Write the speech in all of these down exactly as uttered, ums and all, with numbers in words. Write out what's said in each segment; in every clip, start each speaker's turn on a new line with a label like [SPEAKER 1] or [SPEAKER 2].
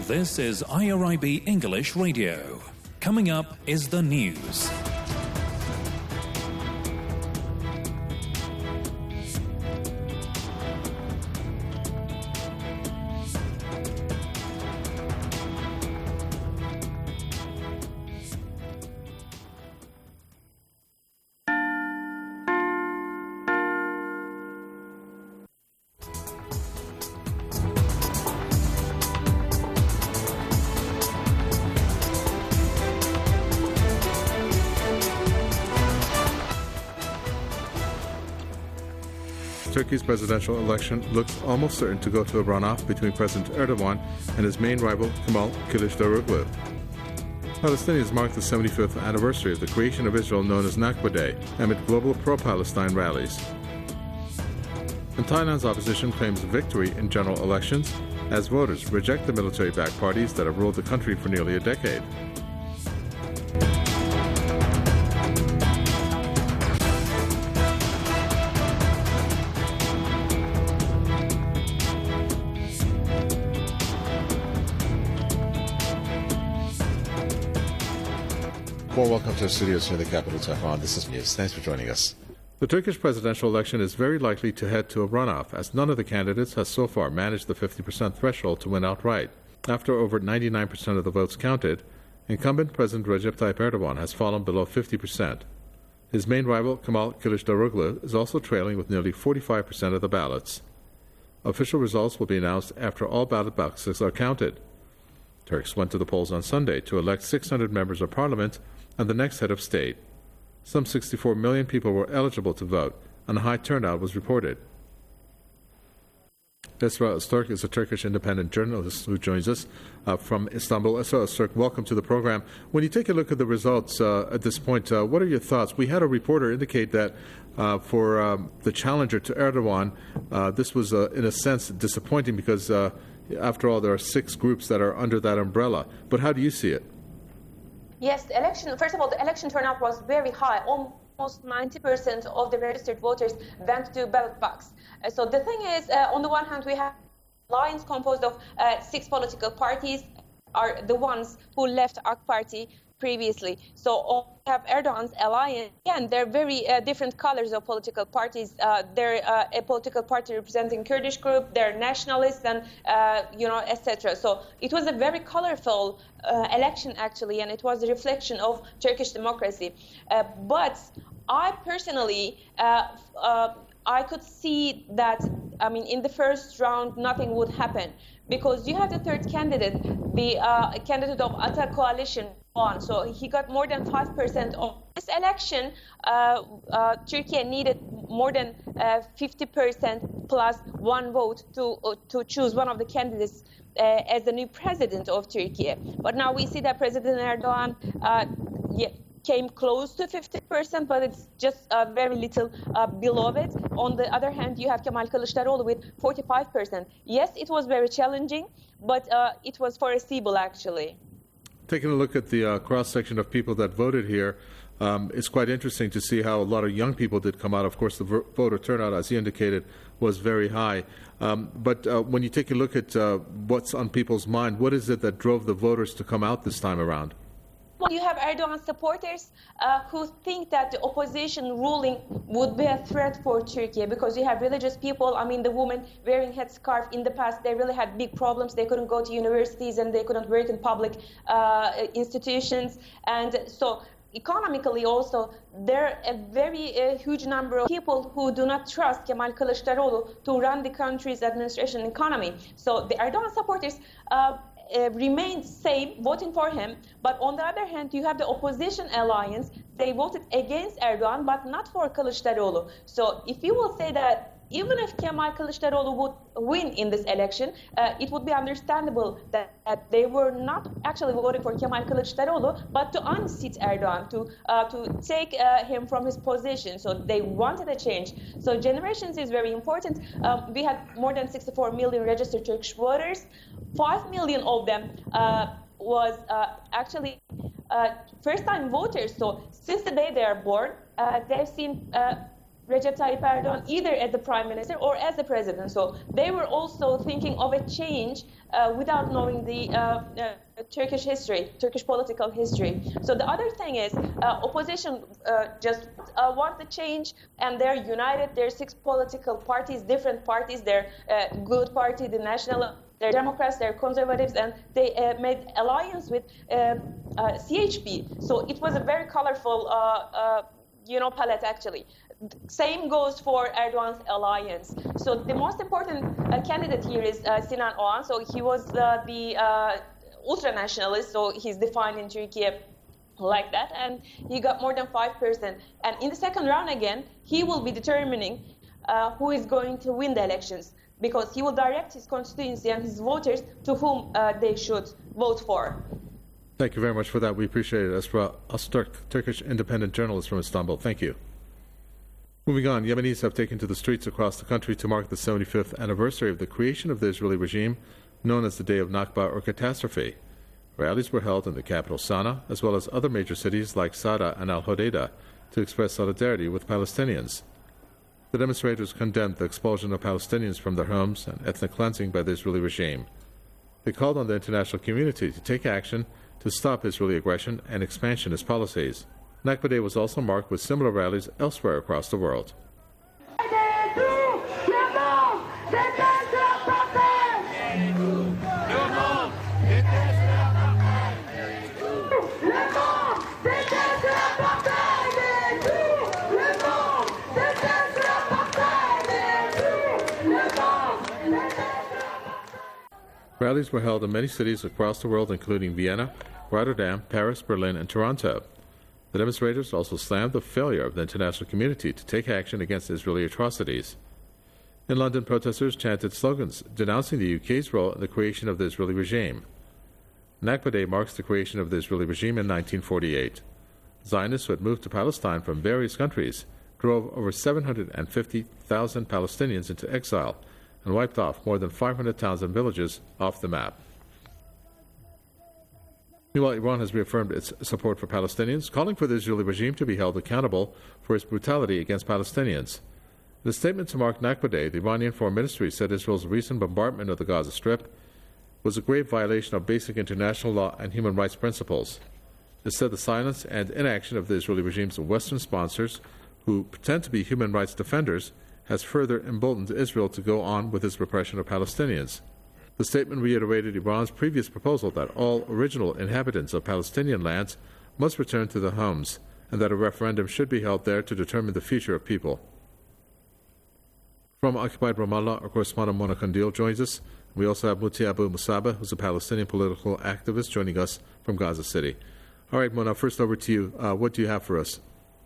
[SPEAKER 1] This is I R I B English Radio. Coming up is the news.
[SPEAKER 2] Turkey's presidential election looks almost certain to go to a runoff between President Erdogan and his main rival, Kemal Kılıçdaroğlu. Palestinians mark the seventy-fifth anniversary of the creation of Israel known as Nakba Day amid global pro-Palestine rallies. And Thailand's opposition claims victory in general elections as voters reject the military-backed parties that have ruled the country for nearly a decade.
[SPEAKER 3] Well, welcome to our studios here in the capital, Tehran. This is News. Thanks for joining us.
[SPEAKER 2] The Turkish presidential election is very likely to head to a runoff, as none of the candidates has so far managed the fifty percent threshold to win outright. After over ninety-nine percent of the votes counted, incumbent President Recep Tayyip Erdogan has fallen below fifty percent. His main rival, Kemal Kılıçdaroğlu, is also trailing with nearly forty-five percent of the ballots. Official results will be announced after all ballot boxes are counted. Turks went to the polls on Sunday to elect six hundred members of parliament and the next head of state. Some sixty-four million people were eligible to vote, and a high turnout was reported. Esra Öztürk is a Turkish independent journalist who joins us uh, from Istanbul. Esra Öztürk, welcome to the program. When you take a look at the results uh, at this point, uh, what are your thoughts? We had a reporter indicate that uh, for um, the challenger to Erdogan, uh, this was, uh, in a sense, disappointing because, uh, after all, there are six groups that are under that umbrella. But how do you see it?
[SPEAKER 4] Yes, the election, first of all, the election turnout was very high. Almost ninety percent of the registered voters went to ballot box. Uh, so the thing is, uh, on the one hand, we have alliance composed of uh, six political parties are the ones who left A K Party previously. So we have Erdogan's alliance. Again, they're very uh, different colors of political parties. Uh, they're uh, a political party representing Kurdish group, they're nationalists, and, uh, you know, et cetera. So it was a very colorful uh, election, actually, and it was a reflection of Turkish democracy. Uh, but I personally, uh, uh, I could see that, I mean, in the first round, nothing would happen. Because you have the third candidate, the uh, candidate of Ata coalition, on. So he got more than five percent of this election. Uh, uh, Turkey needed more than uh, fifty percent plus one vote to uh, to choose one of the candidates uh, as the new president of Turkey. But now we see that President Erdogan uh, yeah, came close to fifty percent, but it's just uh, very little uh, below it. On the other hand, you have Kemal Kılıçdaroğlu with forty-five percent. Yes, it was very challenging, but uh, it was foreseeable, actually.
[SPEAKER 2] Taking a look at the uh, cross-section of people that voted here, um, it's quite interesting to see how a lot of young people did come out. Of course, the v- voter turnout, as you indicated, was very high. Um, but uh, when you take a look at uh, what's on people's mind, what is it that drove the voters to come out this time around?
[SPEAKER 4] Well, you have Erdogan supporters uh, who think that the opposition ruling would be a threat for Turkey because you have religious people. I mean, the women wearing headscarf in the past, they really had big problems. They couldn't go to universities and they couldn't work in public uh, institutions. And so economically also, there are a very uh, huge number of people who do not trust Kemal Kılıçdaroğlu to run the country's administration and economy. So the Erdogan supporters uh, Uh, remained same, voting for him. But on the other hand, you have the opposition alliance. They voted against Erdogan, but not for Kılıçdaroğlu. So if you will say that even if Kemal Kılıçdaroğlu would win in this election, uh, it would be understandable that, that they were not actually voting for Kemal Kılıçdaroğlu, but to unseat Erdogan, to uh, to take uh, him from his position. So they wanted a change. So generations is very important. Um, we had more than sixty-four million registered Turkish voters. Five million of them uh, was uh, actually uh, first-time voters. So since the day they are born, uh, they've seen uh, Recep Tayyip Erdogan either as the prime minister or as the president. So they were also thinking of a change uh, without knowing the uh, uh, Turkish history, Turkish political history. So the other thing is uh, opposition uh, just uh, want the change, and they're united. There are six political parties, different parties. They're uh, Good Party, the National, they're Democrats, they're Conservatives, and they uh, made alliance with uh, uh, C H P. So it was a very colorful, uh, uh, you know, palette actually. Same goes for Erdogan's alliance. So the most important uh, candidate here is uh, Sinan Oğan. So he was uh, the uh, ultra-nationalist, so he's defined in Turkey like that, and he got more than five percent. And in the second round again, he will be determining uh, who is going to win the elections, because he will direct his constituency and his voters to whom uh, they should vote for.
[SPEAKER 2] Thank you very much for that. We appreciate it. Esra Öztürk, Turkish independent journalist from Istanbul. Thank you. Moving on, Yemenis have taken to the streets across the country to mark the seventy-fifth anniversary of the creation of the Israeli regime, known as the Day of Nakba or Catastrophe. Rallies were held in the capital Sana'a, as well as other major cities like Sada and Al-Hodeidah, to express solidarity with Palestinians. The demonstrators condemned the expulsion of Palestinians from their homes and ethnic cleansing by the Israeli regime. They called on the international community to take action to stop Israeli aggression and expansionist policies. Nakba Day was also marked with similar rallies elsewhere across the world. Rallies were held in many cities across the world, including Vienna, Rotterdam, Paris, Berlin, and Toronto. The demonstrators also slammed the failure of the international community to take action against Israeli atrocities. In London, protesters chanted slogans denouncing the U K's role in the creation of the Israeli regime. Nakba Day marks the creation of the Israeli regime in nineteen forty-eight. Zionists who had moved to Palestine from various countries drove over seven hundred fifty thousand Palestinians into exile and wiped off more than five hundred thousand villages off the map. Meanwhile, Iran has reaffirmed its support for Palestinians, calling for the Israeli regime to be held accountable for its brutality against Palestinians. In a statement to mark Nakba Day, the Iranian Foreign Ministry said Israel's recent bombardment of the Gaza Strip was a grave violation of basic international law and human rights principles. It said the silence and inaction of the Israeli regime's Western sponsors, who pretend to be human rights defenders, has further emboldened Israel to go on with its repression of Palestinians. The statement reiterated Iran's previous proposal that all original inhabitants of Palestinian lands must return to their homes, and that a referendum should be held there to determine the future of people. From occupied Ramallah, our correspondent Mona Kandil joins us. We also have Muti Abu Musaba, who's a Palestinian political activist, joining us from Gaza City. All right, Mona, first over to you. Uh, what do you have for us?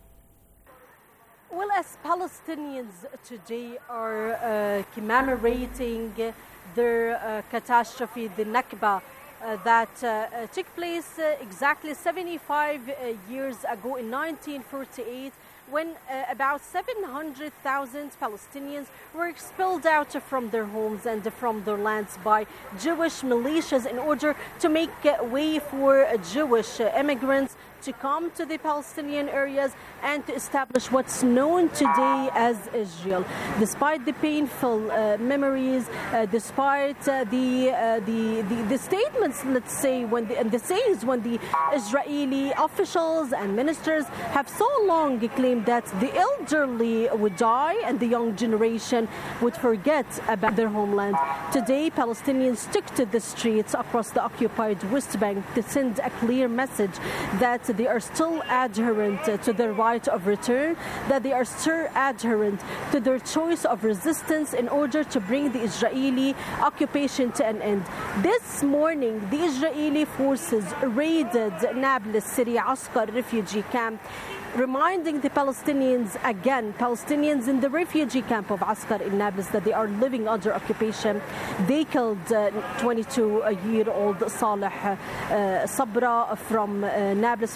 [SPEAKER 5] Well, as Palestinians today are uh, commemorating their uh, catastrophe, the Nakba, uh, that uh, uh, took place uh, exactly seventy-five uh, years ago in nineteen forty-eight, when uh, about seven hundred thousand Palestinians were expelled out from their homes and from their lands by Jewish militias in order to make uh, way for uh, Jewish uh, immigrants to come to the Palestinian areas and to establish what's known today as Israel. Despite the painful uh, memories, uh, despite uh, the, uh, the, the the statements, let's say, when the, and the sayings when the Israeli officials and ministers have so long claimed that the elderly would die and the young generation would forget about their homeland. Today, Palestinians took to the streets across the occupied West Bank to send a clear message that they are still adherent to their right of return, that they are still adherent to their choice of resistance in order to bring the Israeli occupation to an end. This morning, the Israeli forces raided Nablus City Askar refugee camp, reminding the Palestinians again, Palestinians in the refugee camp of Askar in Nablus, that they are living under occupation. They killed twenty-two-year-old uh, Saleh uh, Sabra from uh, Nablus,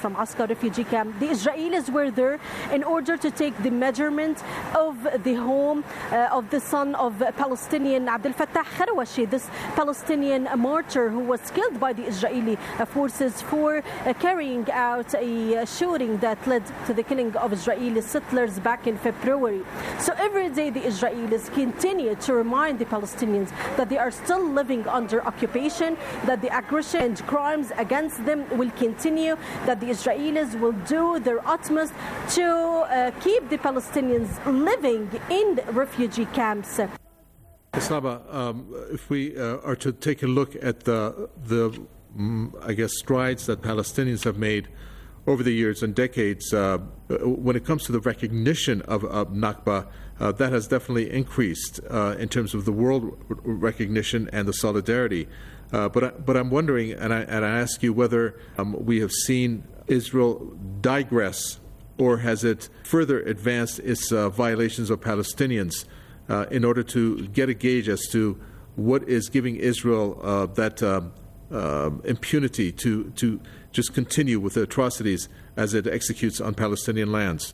[SPEAKER 5] from Askar refugee camp. The Israelis were there in order to take the measurement of the home uh, of the son of Palestinian Abdel Fattah Kharwashi, this Palestinian martyr who was killed by the Israeli uh, forces for uh, carrying out a uh, shooting that led to the killing of Israeli settlers back in February. So every day the Israelis continue to remind the Palestinians that they are still living under occupation, that the aggression and crimes against them will continue, that the Israelis will do their utmost to uh, keep the Palestinians living in refugee camps.
[SPEAKER 2] Musaba, um, if we uh, are to take a look at the, the mm, I guess, strides that Palestinians have made over the years and decades, uh, when it comes to the recognition of, of Nakba, uh, that has definitely increased uh, in terms of the world recognition and the solidarity. Uh, but, I, but I'm wondering, and I, and I ask you whether um, we have seen Israel digress, or has it further advanced its uh, violations of Palestinians uh, in order to get a gauge as to what is giving Israel uh, that um, uh, impunity to, to just continue with the atrocities as it executes on Palestinian lands?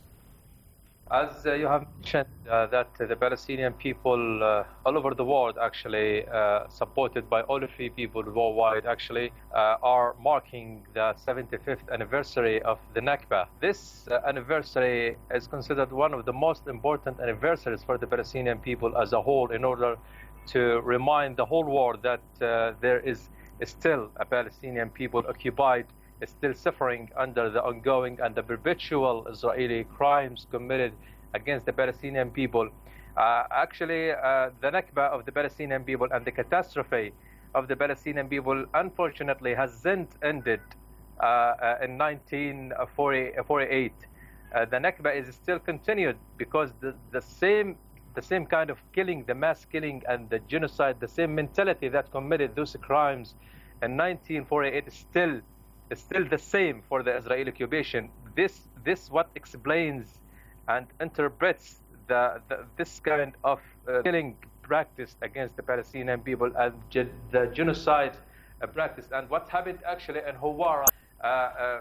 [SPEAKER 6] As uh, you have mentioned, uh, that uh, the Palestinian people uh, all over the world, actually uh, supported by all of the people worldwide, actually uh, are marking the seventy-fifth anniversary of the Nakba. This uh, anniversary is considered one of the most important anniversaries for the Palestinian people as a whole, in order to remind the whole world that uh, there is still a Palestinian people occupied, is still suffering under the ongoing and the perpetual Israeli crimes committed against the Palestinian people. Uh, actually, uh, the Nakba of the Palestinian people and the catastrophe of the Palestinian people, unfortunately, hasn't ended uh, uh, in nineteen forty-eight. Uh, the Nakba is still continued because the, the same the same kind of killing, the mass killing and the genocide, the same mentality that committed those crimes in nineteen forty-eight is still is still the same for the Israeli occupation. This this what explains and interprets the, the this kind of uh, killing practice against the Palestinian people and ge the genocide uh, practice. And what happened actually in Hawara uh, uh,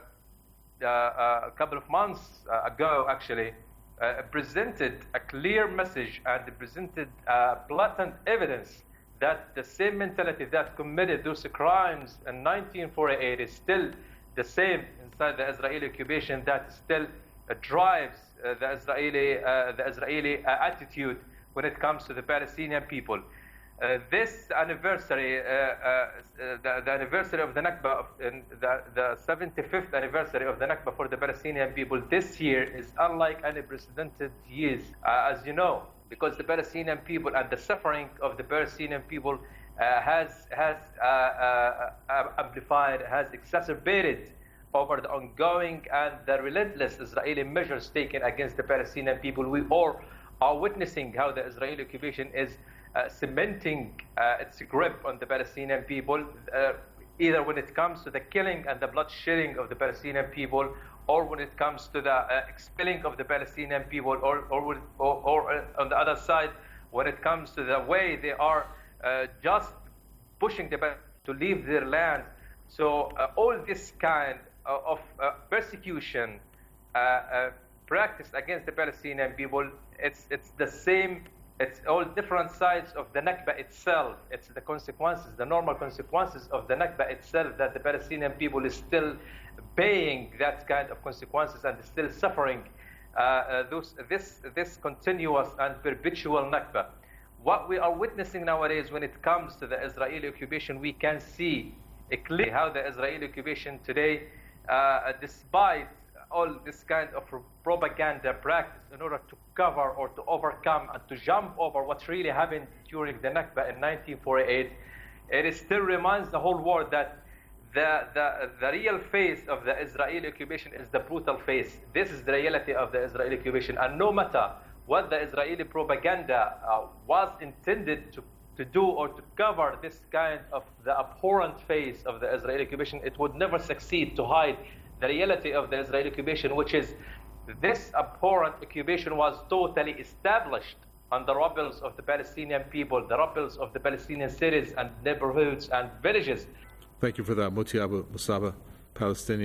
[SPEAKER 6] uh, a couple of months uh, ago, actually uh, presented a clear message and presented uh, blatant evidence that the same mentality that committed those crimes in nineteen forty-eight is still the same inside the Israeli occupation, that still uh, drives uh, the Israeli uh, the Israeli uh, attitude when it comes to the Palestinian people. Uh, this anniversary, uh, uh, the, the anniversary of the Nakba, of, uh, the, the seventy-fifth anniversary of the Nakba for the Palestinian people this year is unlike any precedented years, uh, as you know, because the Palestinian people and the suffering of the Palestinian people uh, has has uh, uh, uh, amplified, has exacerbated over the ongoing and the relentless Israeli measures taken against the Palestinian people. We all are witnessing how the Israeli occupation is uh, cementing uh, its grip on the Palestinian people, uh, either when it comes to the killing and the bloodshedding of the Palestinian people, or when it comes to the uh, expelling of the Palestinian people, or, or, or, or uh, on the other side, when it comes to the way they are uh, just pushing the Palestinians to leave their land. So uh, all this kind of uh, persecution uh, uh, practiced against the Palestinian people, it's, it's the same, it's all different sides of the Nakba itself. It's the consequences, the normal consequences of the Nakba itself, that the Palestinian people is still paying that kind of consequences and still suffering uh, uh, those, this, this continuous and perpetual Nakba. What we are witnessing nowadays when it comes to the Israeli occupation, we can see clearly how the Israeli occupation today, uh, despite all this kind of propaganda practice in order to cover or to overcome and to jump over what really happened during the Nakba in nineteen forty-eight, it still reminds the whole world that The, the, the real face of the Israeli occupation is the brutal face. This is the reality of the Israeli occupation. And no matter what the Israeli propaganda uh, was intended to, to do or to cover this kind of the abhorrent face of the Israeli occupation, it would never succeed to hide the reality of the Israeli occupation, which is this abhorrent occupation was totally established on the rubbles of the Palestinian people, the rubbles of the Palestinian cities and neighborhoods and villages.
[SPEAKER 2] Thank you for that, Mutyabu Musaba, Palestinian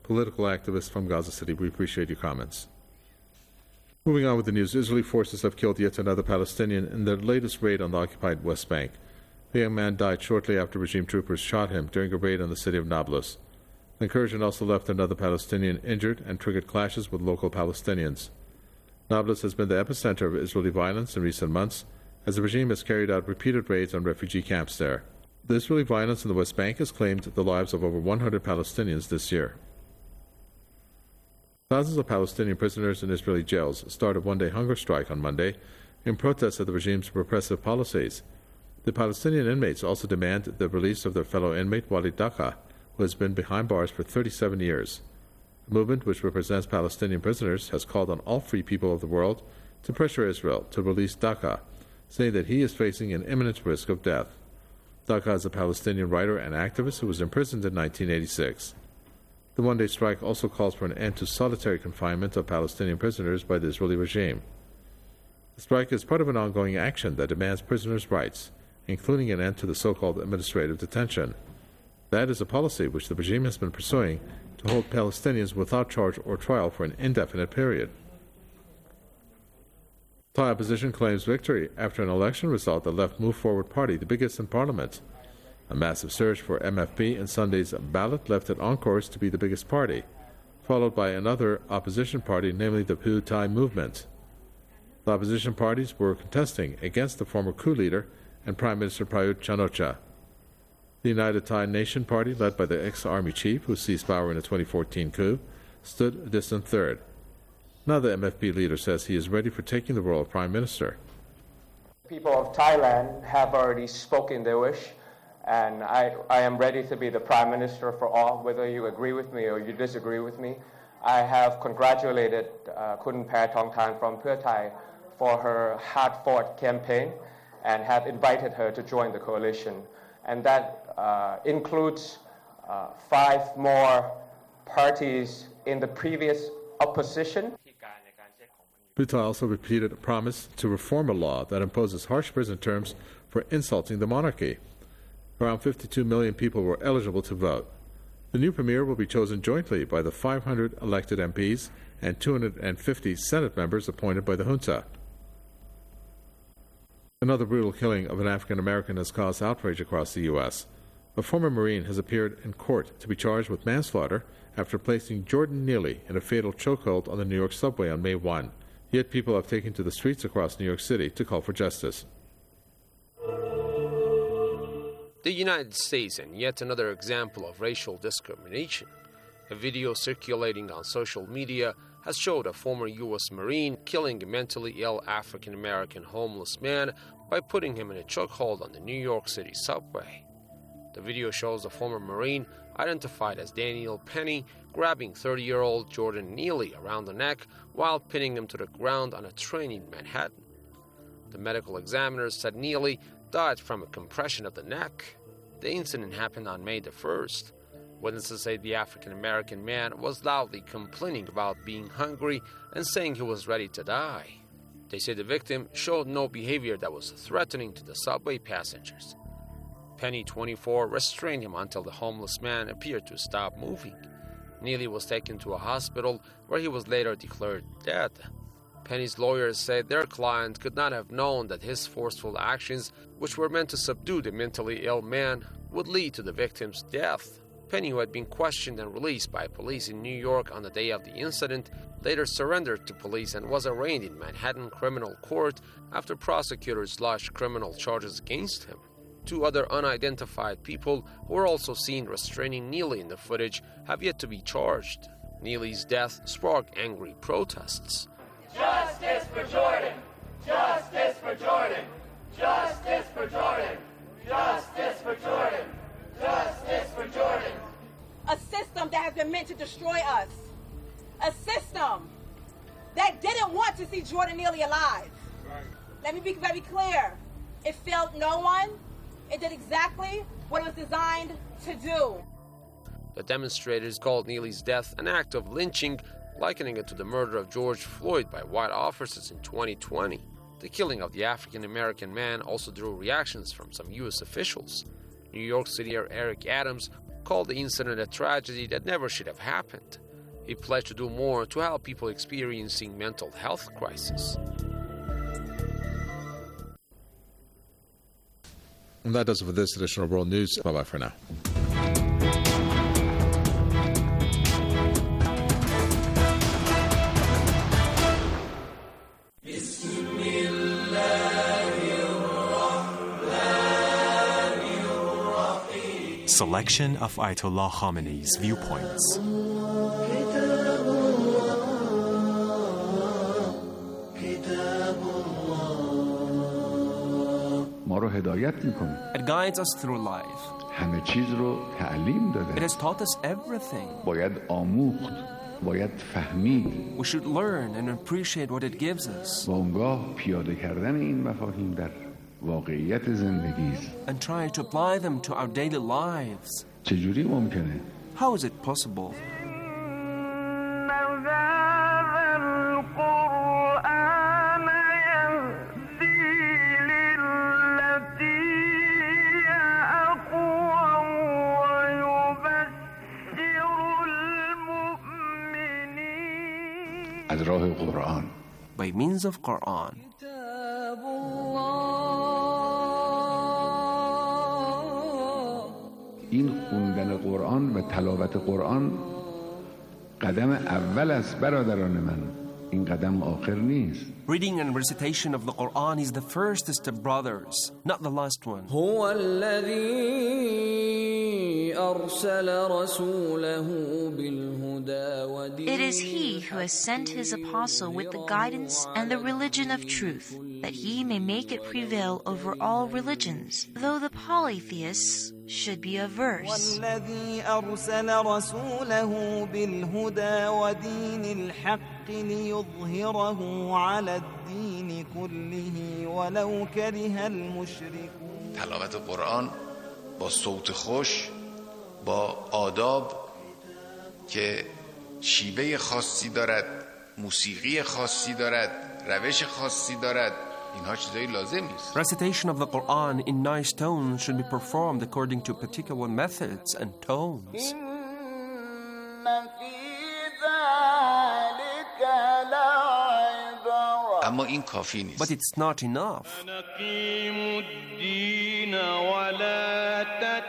[SPEAKER 2] political activist from Gaza City. We appreciate your comments. Moving on with the news, Israeli forces have killed yet another Palestinian in their latest raid on the occupied West Bank. The young man died shortly after regime troopers shot him during a raid on the city of Nablus. The incursion also left another Palestinian injured and triggered clashes with local Palestinians. Nablus has been the epicenter of Israeli violence in recent months, as the regime has carried out repeated raids on refugee camps there. The Israeli violence in the West Bank has claimed the lives of over one hundred Palestinians this year. Thousands of Palestinian prisoners in Israeli jails started a one-day hunger strike on Monday in protest of the regime's repressive policies. The Palestinian inmates also demand the release of their fellow inmate Walid Daqqa, who has been behind bars for thirty-seven years. The movement, which represents Palestinian prisoners, has called on all free people of the world to pressure Israel to release Daqqa, saying that he is facing an imminent risk of death. Daqqa is a Palestinian writer and activist who was imprisoned in nineteen eighty-six. The one-day strike also calls for an end to solitary confinement of Palestinian prisoners by the Israeli regime. The strike is part of an ongoing action that demands prisoners' rights, including an end to the so-called administrative detention. That is a policy which the regime has been pursuing to hold Palestinians without charge or trial for an indefinite period. Thai opposition claims victory after an election result that left Move Forward Party the biggest in parliament. A massive surge for M F P in Sunday's ballot left it on course to be the biggest party, followed by another opposition party, namely the Pheu Thai Movement. The opposition parties were contesting against the former coup leader and Prime Minister Prayut Chan-o-cha. The United Thai Nation Party, led by the ex-army chief who seized power in a twenty fourteen coup, stood a distant third. Now the M F P leader says he is ready for taking the role of Prime Minister.
[SPEAKER 7] People of Thailand have already spoken their wish, and I, I am ready to be the Prime Minister for all, whether you agree with me or you disagree with me. I have congratulated uh, Kun Paetongtarn from Pheu Thai for her hard-fought campaign and have invited her to join the coalition. And that uh, includes uh, five more parties in the previous opposition.
[SPEAKER 2] Pheu Thai also repeated a promise to reform a law that imposes harsh prison terms for insulting the monarchy. Around fifty-two million people were eligible to vote. The new premier will be chosen jointly by the five hundred elected M Ps and two hundred fifty Senate members appointed by the junta. Another brutal killing of an African American has caused outrage across the U S A former Marine has appeared in court to be charged with manslaughter after placing Jordan Neely in a fatal chokehold on the New York subway on May first. Yet people have taken to the streets across New York City to call for justice.
[SPEAKER 8] The United States, and yet another example of racial discrimination. A video circulating on social media has showed a former U S Marine killing a mentally ill African-American homeless man by putting him in a chokehold on the New York City subway. The video shows the former Marine, identified as Daniel Penny, grabbing thirty-year-old Jordan Neely around the neck while pinning him to the ground on a train in Manhattan. The medical examiners said Neely died from a compression of the neck. The incident happened on May the first. Witnesses say the African-American man was loudly complaining about being hungry and saying he was ready to die. They say the victim showed no behavior that was threatening to the subway passengers. Penny, twenty-four, restrained him until the homeless man appeared to stop moving. Neely was taken to a hospital where he was later declared dead. Penny's lawyers said their client could not have known that his forceful actions, which were meant to subdue the mentally ill man, would lead to the victim's death. Penny, who had been questioned and released by police in New York on the day of the incident, later surrendered to police and was arraigned in Manhattan criminal court after prosecutors lodged criminal charges against him. Two other unidentified people who were also seen restraining Neely in the footage have yet to be charged. Neely's death sparked angry protests.
[SPEAKER 9] Justice for Jordan! Justice for Jordan! Justice for Jordan! Justice for Jordan! Justice for Jordan!
[SPEAKER 10] A system that has been meant to destroy us. A system that didn't want to see Jordan Neely alive. Right. Let me be very clear. It failed no one. It did exactly what it was designed to do.
[SPEAKER 8] The demonstrators called Neely's death an act of lynching, likening it to the murder of George Floyd by white officers in twenty twenty. The killing of the African-American man also drew reactions from some U S officials. New York City Mayor Eric Adams called the incident a tragedy that never should have happened. He pledged to do more to help people experiencing mental health crisis.
[SPEAKER 3] And that does it for this edition of World News. Bye-bye for now.
[SPEAKER 11] Selection of Ayatollah Khamenei's viewpoints.
[SPEAKER 12] It guides us through life. It has taught us everything. We should learn and appreciate what it gives us. And try to apply them to our daily lives. How is it possible? By means of Quran.
[SPEAKER 13] این خوندن قرآن و تلاوت قرآن قدم اول است برادران من. این قدم آخر نیست.
[SPEAKER 12] Reading and recitation of the Quran is the first step, brothers, not the last one.
[SPEAKER 14] هو الذي أرسل رسوله بالهدى ودين.
[SPEAKER 15] It is He who has sent His apostle with the guidance and the religion of truth, that He may make it prevail over all religions, though the polytheists should be averse.
[SPEAKER 14] والذي أرسل رسوله بالهدى ودين الحق ليظهره على الدين كله ولو كره المشركون.
[SPEAKER 16] تلاوت قرآن با صوت خوش، با آداب که شیوه خاصی دارد، موسیقی خاصی دارد، روش خاصی دارد، اینها چیزایی لازم نیست.
[SPEAKER 12] Recitation of the Quran in nice tones should be performed according to particular methods and tones.
[SPEAKER 16] اما این کافی نیست.
[SPEAKER 12] But it's not enough.
[SPEAKER 14] نقيم الدين ولا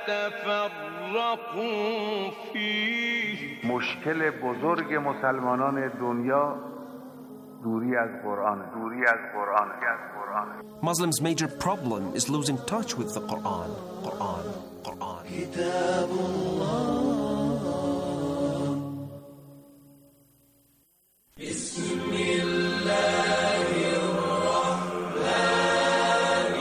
[SPEAKER 14] تتفرقوا فيه.
[SPEAKER 13] مشکل بزرگ مسلمانان دنیا دوری از قرآن، دوری از قرآن، از قرآن.
[SPEAKER 12] Muslims' major problem is losing touch with the Quran. Quran, Quran.
[SPEAKER 14] كتاب الله. بسم الله الرحمن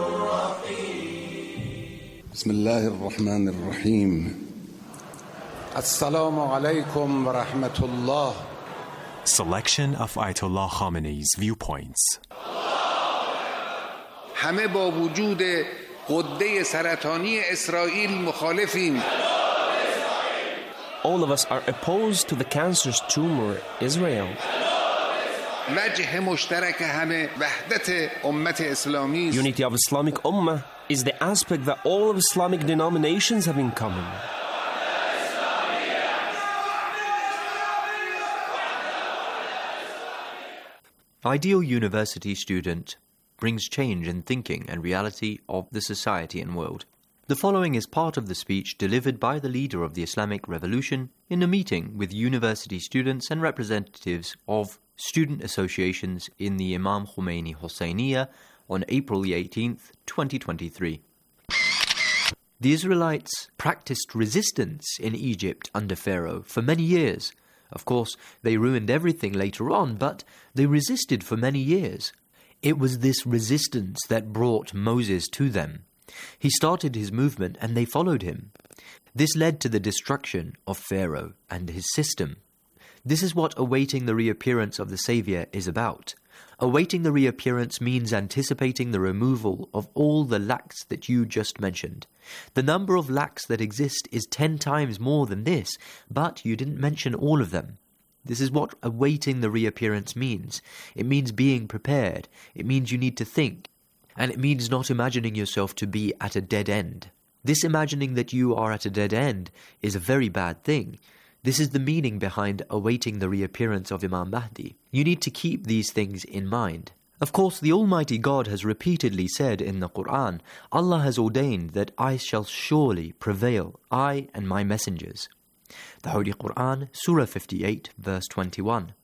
[SPEAKER 14] الرحيم.
[SPEAKER 13] بسم الله الرحمن الرحيم. السلام عليكم ورحمة الله.
[SPEAKER 11] Selection of Ayatollah Khamenei's viewpoints.
[SPEAKER 13] همه با وجود غده سرطانی اسرائیل مخالفیم.
[SPEAKER 12] All of us are opposed to the cancerous tumor, Israel.
[SPEAKER 13] وجه مشترک همه وحدت امت اسلامی است.
[SPEAKER 12] Unity of Islamic Ummah is the aspect that all of Islamic denominations have in common.
[SPEAKER 17] Ideal University student brings change in thinking and reality of the society and world. The following is part of the speech delivered by the leader of the Islamic Revolution in a meeting with university students and representatives of student associations in the Imam Khomeini Hosseiniya on April the eighteenth, twenty twenty-three. The Israelites practiced resistance in Egypt under Pharaoh for many years. Of course, they ruined everything later on, but they resisted for many years. It was this resistance that brought Moses to them. He started his movement and they followed him. This led to the destruction of Pharaoh and his system. This is what awaiting the reappearance of the Saviour is about. Awaiting the reappearance means anticipating the removal of all the lacks that you just mentioned. The number of lacks that exist is ten times more than this, but you didn't mention all of them. This is what awaiting the reappearance means. It means being prepared. It means you need to think. And it means not imagining yourself to be at a dead end. This imagining that you are at a dead end is a very bad thing. This is the meaning behind awaiting the reappearance of Imam Mahdi. You need to keep these things in mind. Of course, the Almighty God has repeatedly said in the Quran, Allah has ordained that I shall surely prevail, I and my messengers. The Holy Quran, Surah fifty-eight, verse twenty-one.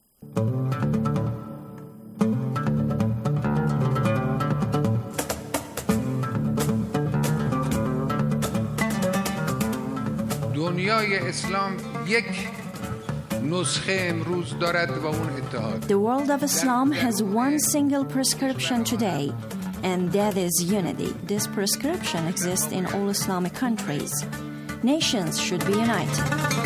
[SPEAKER 13] دنیای اسلام یک نسخه امروز دارد و اون اتحاد.
[SPEAKER 18] The world of Islam has one single prescription today, and that is unity. This prescription exists in all Islamic countries. Nations should be united.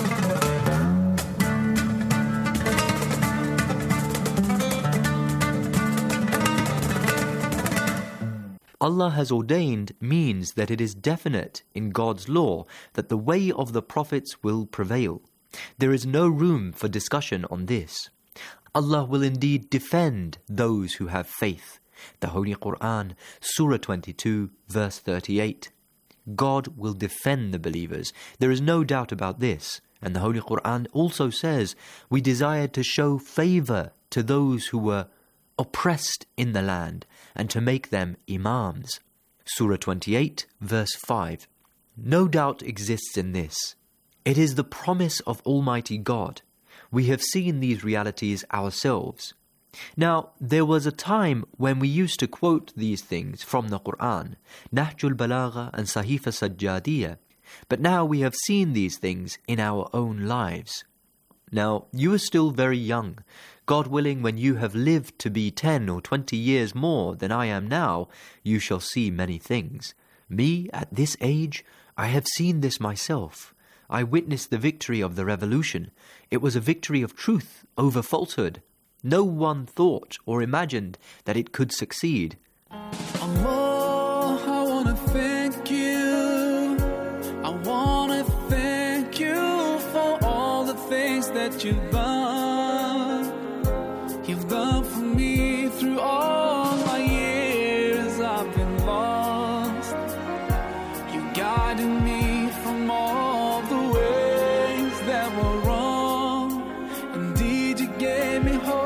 [SPEAKER 17] Allah has ordained means that it is definite in God's law that the way of the prophets will prevail. There is no room for discussion on this. Allah will indeed defend those who have faith. The Holy Quran, Surah twenty-two, verse thirty-eight. God will defend the believers. There is no doubt about this. And the Holy Quran also says, we desired to show favor to those who were oppressed in the land and to make them imams. Surah twenty-eight, verse five. No doubt exists in this. It is the promise of Almighty God. We have seen these realities ourselves. Now, there was a time when we used to quote these things from the Quran, Nahjul Balagha and Sahifa Sajjadiyya, but now we have seen these things in our own lives. Now, you are still very young. God willing, when you have lived to be ten or twenty years more than I am now, you shall see many things. Me, at this age, I have seen this myself. I witnessed the victory of the revolution. It was a victory of truth over falsehood. No one thought or imagined that it could succeed.
[SPEAKER 14] Allah, I want to thank you. I want to thank you for all the things that you've done. You've done for me through all my years I've been lost. You guided me from all the ways that were wrong. Indeed, you gave me hope.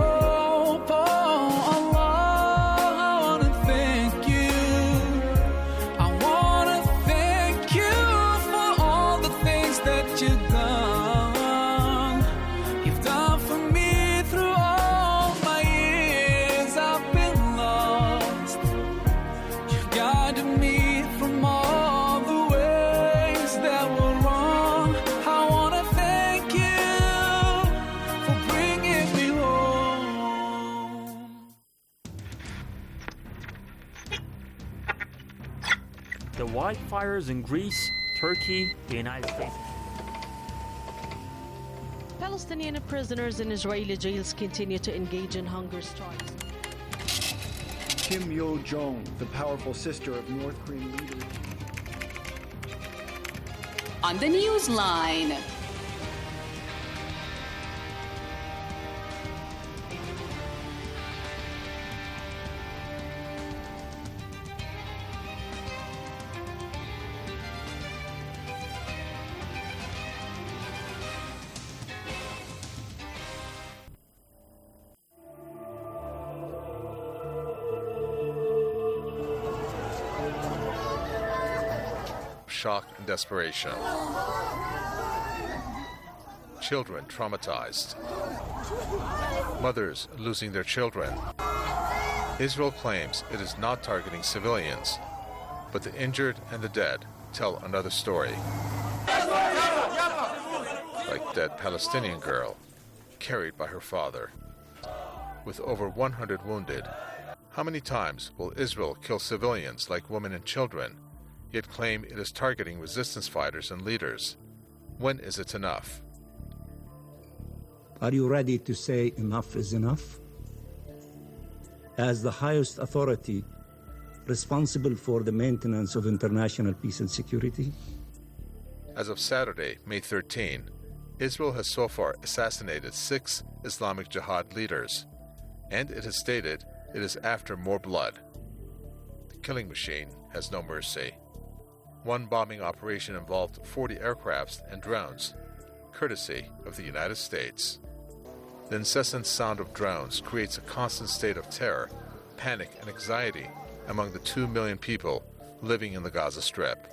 [SPEAKER 19] Wildfires in Greece, Turkey, the United States.
[SPEAKER 5] Palestinian prisoners in Israeli jails continue to engage in hunger strikes.
[SPEAKER 20] Kim Yo-jong, the powerful sister of North Korean leader.
[SPEAKER 21] On the Newsline.
[SPEAKER 2] Shock and desperation. Children traumatized. Mothers losing their children. Israel claims it is not targeting civilians, but the injured and the dead tell another story. Like dead Palestinian girl carried by her father. With over one hundred wounded, how many times will Israel kill civilians like women and children, yet claim it is targeting resistance fighters and leaders? When is it enough?
[SPEAKER 22] Are you ready to say enough is enough? As the highest authority responsible for the maintenance of international peace and security?
[SPEAKER 2] As of Saturday, May thirteenth, Israel has so far assassinated six Islamic Jihad leaders, and it has stated it is after more blood. The killing machine has no mercy. One bombing operation involved forty aircrafts and drones, courtesy of the United States. The incessant sound of drones creates a constant state of terror, panic, and anxiety among the two million people living in the Gaza Strip.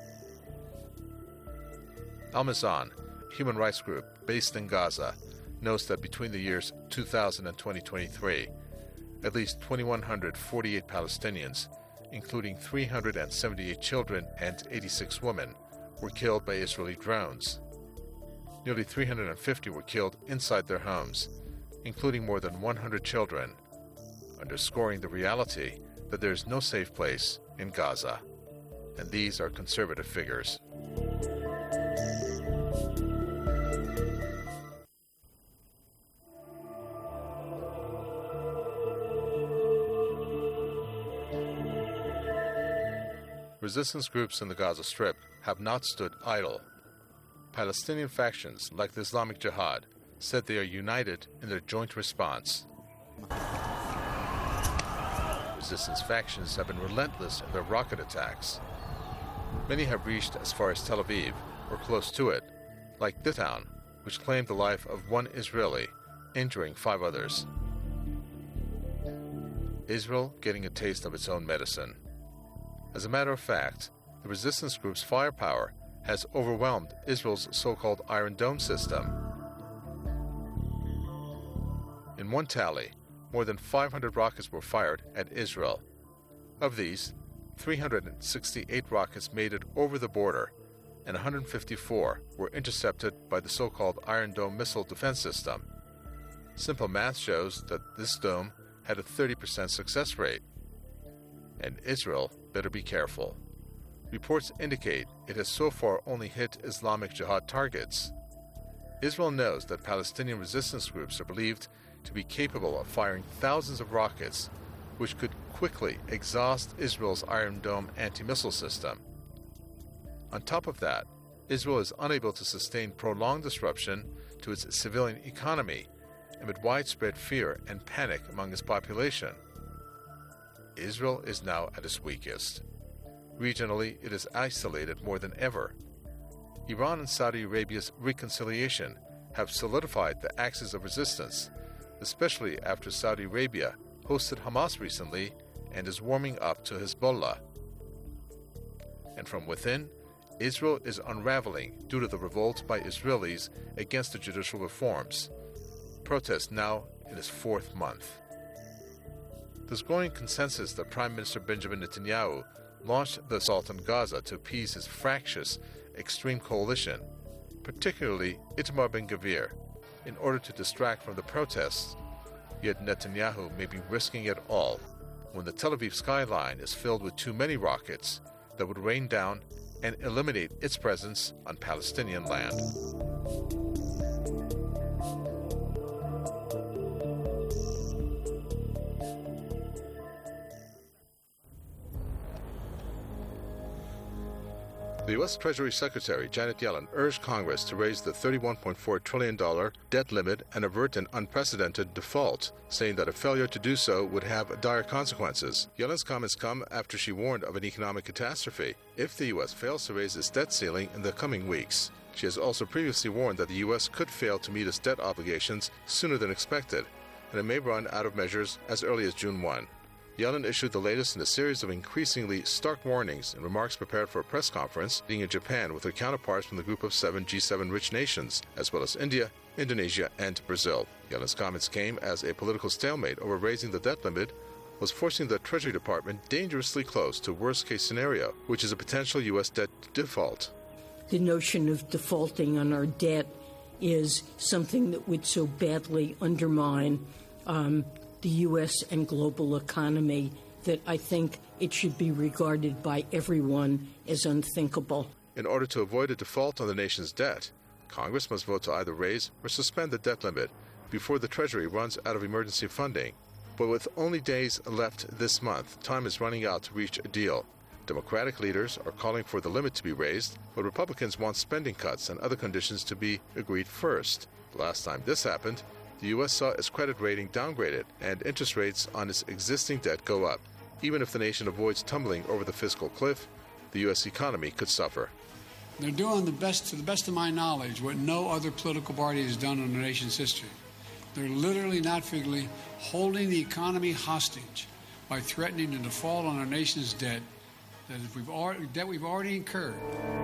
[SPEAKER 2] Al-Mizan, a human rights group based in Gaza, notes that between the years two thousand and twenty twenty-three, at least two thousand one hundred forty-eight Palestinians, including three hundred seventy-eight children and eighty-six women, were killed by Israeli drones. Nearly three hundred fifty were killed inside their homes, including more than one hundred children, underscoring the reality that there is no safe place in Gaza. And these are conservative figures. Resistance groups in the Gaza Strip have not stood idle. Palestinian factions like the Islamic Jihad said they are united in their joint response. Resistance factions have been relentless in their rocket attacks. Many have reached as far as Tel Aviv or close to it, like this town, which claimed the life of one Israeli, injuring five others. Israel getting a taste of its own medicine. As a matter of fact, the resistance group's firepower has overwhelmed Israel's so-called Iron Dome system. In one tally, more than five hundred rockets were fired at Israel. Of these, three hundred sixty-eight rockets made it over the border, and one hundred fifty-four were intercepted by the so-called Iron Dome missile defense system. Simple math shows that this dome had a thirty percent success rate. And Israel better be careful. Reports indicate it has so far only hit Islamic Jihad targets. Israel knows that Palestinian resistance groups are believed to be capable of firing thousands of rockets, which could quickly exhaust Israel's Iron Dome anti-missile system. On top of that, Israel is unable to sustain prolonged disruption to its civilian economy amid widespread fear and panic among its population. Israel is now at its weakest. Regionally, it is isolated more than ever. Iran and Saudi Arabia's reconciliation have solidified the axis of resistance, especially after Saudi Arabia hosted Hamas recently and is warming up to Hezbollah. And from within, Israel is unraveling due to the revolt by Israelis against the judicial reforms. Protest now in its fourth month. There's growing consensus that Prime Minister Benjamin Netanyahu launched the assault on Gaza to appease his fractious extreme coalition, particularly Itamar Ben-Gvir, in order to distract from the protests. Yet Netanyahu may be risking it all when the Tel Aviv skyline is filled with too many rockets that would rain down and eliminate its presence on Palestinian land. The U S Treasury Secretary Janet Yellen urged Congress to raise the thirty-one point four trillion dollars debt limit and avert an unprecedented default, saying that a failure to do so would have dire consequences. Yellen's comments come after she warned of an economic catastrophe if the U S fails to raise its debt ceiling in the coming weeks. She has also previously warned that the U S could fail to meet its debt obligations sooner than expected, and it may run out of measures as early as June first. Yellen issued the latest in a series of increasingly stark warnings in remarks prepared for a press conference being in Japan with her counterparts from the group of seven G seven rich nations, as well as India, Indonesia, and Brazil. Yellen's comments came as a political stalemate over raising the debt limit was forcing the Treasury Department dangerously close to worst-case scenario, which is a potential U S debt default.
[SPEAKER 1] The notion of defaulting on our debt is something that would so badly undermine um, the U S and global economy that I think it should be regarded by everyone as unthinkable.
[SPEAKER 2] In order to avoid a default on the nation's debt, Congress must vote to either raise or suspend the debt limit before the Treasury runs out of emergency funding. But with only days left this month, time is running out to reach a deal. Democratic leaders are calling for the limit to be raised, but Republicans want spending cuts and other conditions to be agreed first. The last time this happened, the U S saw its credit rating downgraded and interest rates on its existing debt go up. Even if the nation avoids tumbling over the fiscal cliff, the U S economy could suffer.
[SPEAKER 4] They're doing the best, to the best of my knowledge, what no other political party has done in the nation's history. They're literally, not figuratively, holding the economy hostage by threatening to default on our nation's debt that if we've already, debt we've already incurred.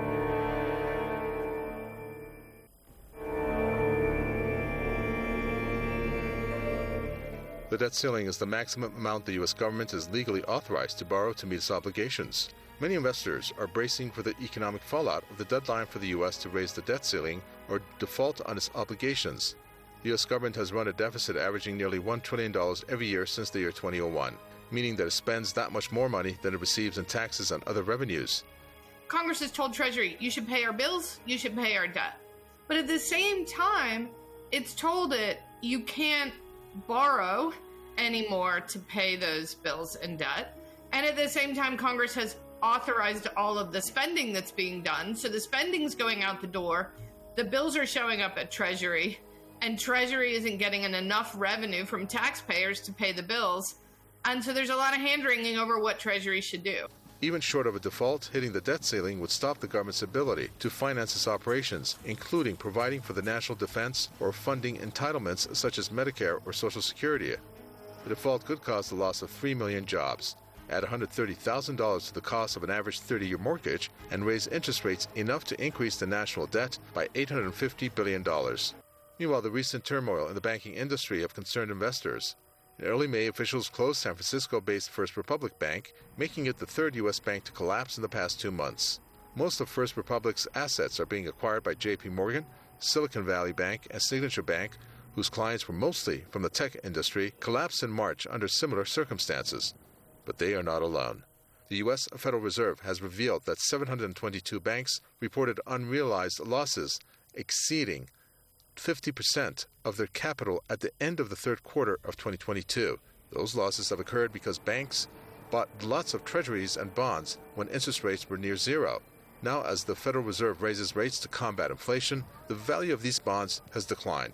[SPEAKER 2] The debt ceiling is the maximum amount the U S government is legally authorized to borrow to meet its obligations. Many investors are bracing for the economic fallout of the deadline for the U S to raise the debt ceiling or default on its obligations. The U S government has run a deficit averaging nearly one trillion dollars every year since the year two thousand one, meaning that it spends that much more money than it receives in taxes and other revenues.
[SPEAKER 6] Congress has told Treasury, you should pay our bills, you should pay our debt. But at the same time, it's told it you can't borrow anymore to pay those bills and debt. And at the same time, Congress has authorized all of the spending that's being done. So the spending's going out the door. The bills are showing up at Treasury, and Treasury isn't getting enough revenue from taxpayers to pay the bills. And so there's a lot of hand-wringing over what Treasury should do.
[SPEAKER 2] Even short of a default, hitting the debt ceiling would stop the government's ability to finance its operations, including providing for the national defense or funding entitlements such as Medicare or Social Security. The default could cause the loss of three million jobs, add one hundred thirty thousand dollars to the cost of an average thirty-year mortgage, and raise interest rates enough to increase the national debt by eight hundred fifty billion dollars. Meanwhile, the recent turmoil in the banking industry have concerned investors. In early May, officials closed San Francisco-based First Republic Bank, making it the third U S bank to collapse in the past two months. Most of First Republic's assets are being acquired by J P Morgan, Silicon Valley Bank, and Signature Bank, whose clients were mostly from the tech industry, collapsed in March under similar circumstances. But they are not alone. The U S Federal Reserve has revealed that seven hundred twenty-two banks reported unrealized losses exceeding fifty percent of their capital at the end of the third quarter of twenty twenty-two. Those losses have occurred because banks bought lots of treasuries and bonds when interest rates were near zero. Now, as the Federal Reserve raises rates to combat inflation, the value of these bonds has declined.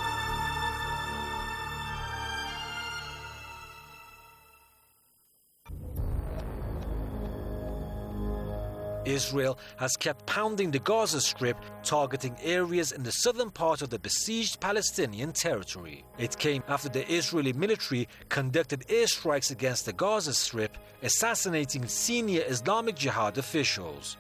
[SPEAKER 23] Israel has kept pounding the Gaza Strip, targeting areas in the southern part of the besieged Palestinian territory. It came after the Israeli military conducted airstrikes against the Gaza Strip, assassinating senior Islamic Jihad officials.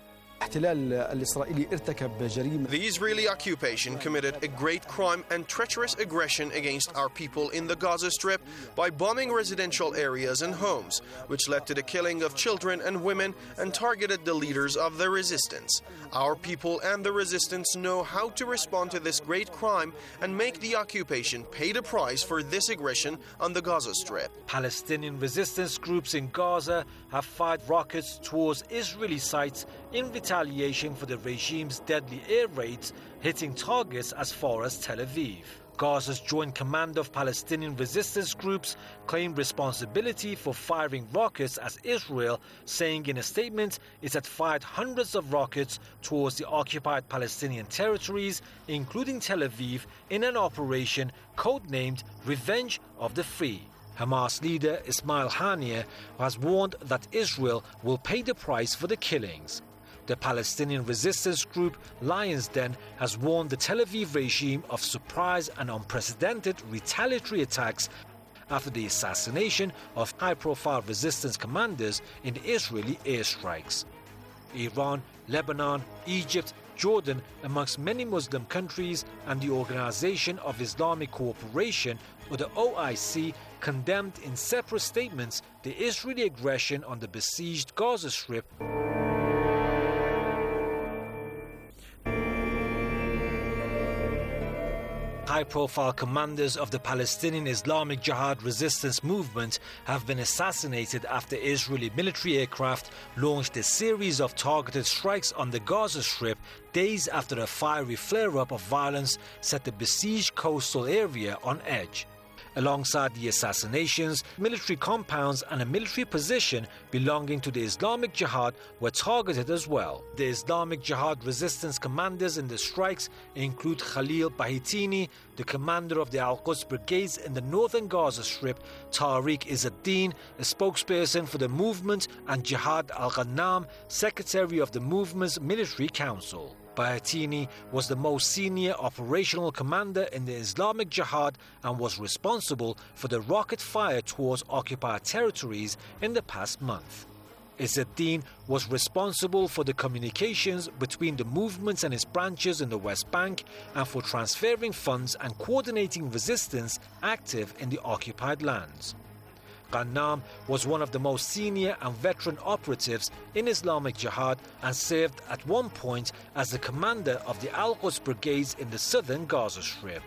[SPEAKER 24] The Israeli occupation committed a great crime and treacherous aggression against our people in the Gaza Strip by bombing residential areas and homes, which led to the killing of children and women and targeted the leaders of the resistance. Our people and the resistance know how to respond to this great crime and make the occupation pay the price for this aggression on the Gaza Strip.
[SPEAKER 23] Palestinian resistance groups in Gaza have fired rockets towards Israeli sites in retaliation for the regime's deadly air raids hitting targets as far as Tel Aviv. Gaza's Joint Command of Palestinian resistance groups claimed responsibility for firing rockets as Israel, saying in a statement it had fired hundreds of rockets towards the occupied Palestinian territories, including Tel Aviv, in an operation codenamed Revenge of the Free. Hamas leader Ismail Haniyeh has warned that Israel will pay the price for the killings. The Palestinian resistance group Lions Den has warned the Tel Aviv regime of surprise and unprecedented retaliatory attacks after the assassination of high-profile resistance commanders in Israeli airstrikes. Iran, Lebanon, Egypt, Jordan, amongst many Muslim countries, and the Organization of Islamic Cooperation, or the O I C, condemned in separate statements the Israeli aggression on the besieged Gaza Strip. High-profile commanders of the Palestinian Islamic Jihad resistance movement have been assassinated after Israeli military aircraft launched a series of targeted strikes on the Gaza Strip days after a fiery flare-up of violence set the besieged coastal area on edge. Alongside the assassinations, military compounds and a military position belonging to the Islamic Jihad were targeted as well. The Islamic Jihad resistance commanders in the strikes include Khalil Bahitini, the commander of the Al-Quds brigades in the northern Gaza Strip, Tariq Izzeddin, a spokesperson for the movement, and Jihad al-Ghannam, secretary of the movement's military council. Bahitini was the most senior operational commander in the Islamic Jihad and was responsible for the rocket fire towards occupied territories in the past month. Izzeddin was responsible for the communications between the movements and its branches in the West Bank and for transferring funds and coordinating resistance active in the occupied lands. Ghannam was one of the most senior and veteran operatives in Islamic Jihad and served at one point as the commander of the Al-Quds brigades in the southern Gaza Strip.